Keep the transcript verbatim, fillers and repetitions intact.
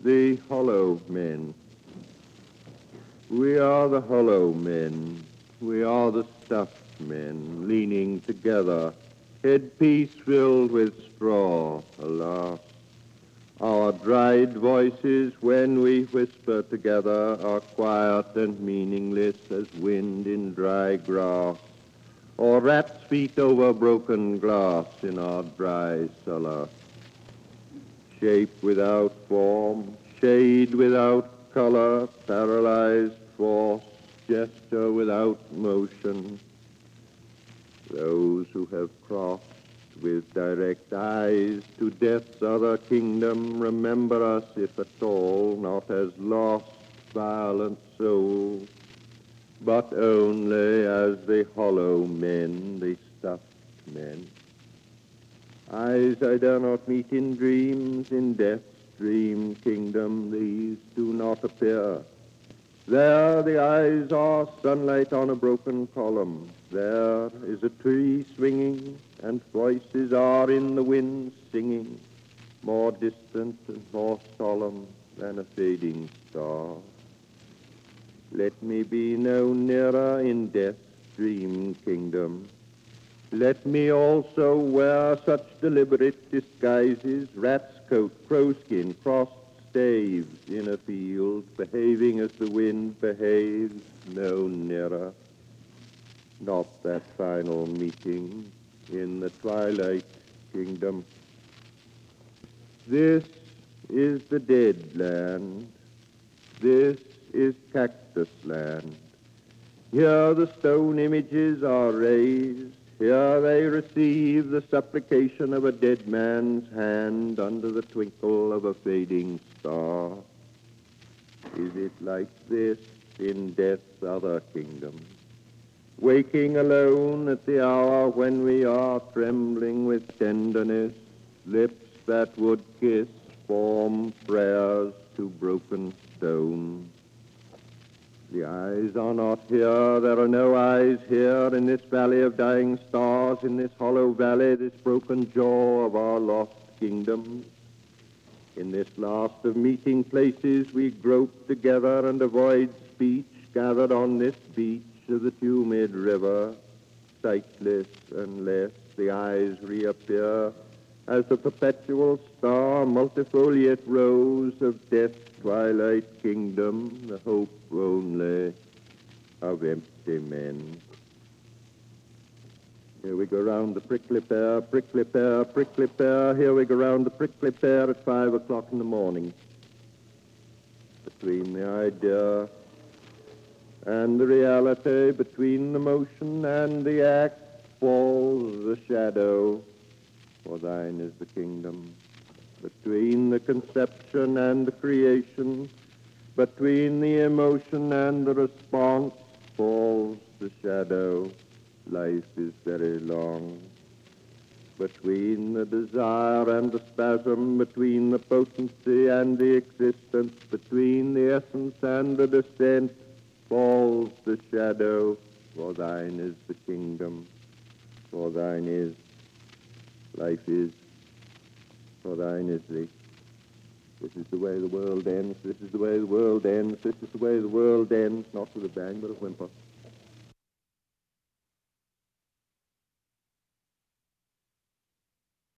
the hollow men. We are the hollow men. We are the stuffed men, leaning together, headpiece filled with straw, alas. Our dried voices, when we whisper together, are quiet and meaningless as wind in dry grass, or rat's feet over broken glass in our dry cellar. Shape without form, shade without color, paralyzed force, gesture without motion. Those who have crossed with direct eyes to death's other kingdom, remember us, if at all, not as lost, violent souls, but only as the hollow men, the stuffed men. Eyes I dare not meet in dreams, in death's dream kingdom, these do not appear. There the eyes are sunlight on a broken column. There is a tree swinging, and voices are in the wind singing, more distant and more solemn than a fading star. Let me be no nearer in death's dream kingdom. Let me also wear such deliberate disguises, rat's coat, crowskin, crossed staves in a field, behaving as the wind behaves, no nearer. Not that final meeting in the twilight kingdom. This is the dead land. This is cactus land. Here the stone images are raised. Here they receive the supplication of a dead man's hand under the twinkle of a fading star. Is it like this in death's other kingdom? Waking alone at the hour when we are trembling with tenderness, lips that would kiss form prayers to broken stone. The eyes are not here. There are no eyes here in this valley of dying stars, in this hollow valley, this broken jaw of our lost kingdoms. In this last of meeting places, we grope together and avoid speech, gathered on this beach of the humid river, sightless unless the eyes reappear as the perpetual star, multifoliate rose of death's twilight kingdom, the hope only of empty men. Here we go round the prickly pear, prickly pear, prickly pear. Here we go round the prickly pear at five o'clock in the morning. Between the idea and the reality, between the motion and the act, falls the shadow, for thine is the kingdom. Between the conception and the creation, between the emotion and the response, falls the shadow. Life is very long. Between the desire and the spasm, between the potency and the existence, between the essence and the descent, falls the shadow, for thine is the kingdom, for thine is, life is, for thine is the. This is the way the world ends, this is the way the world ends, this is the way the world ends, not with a bang but a whimper.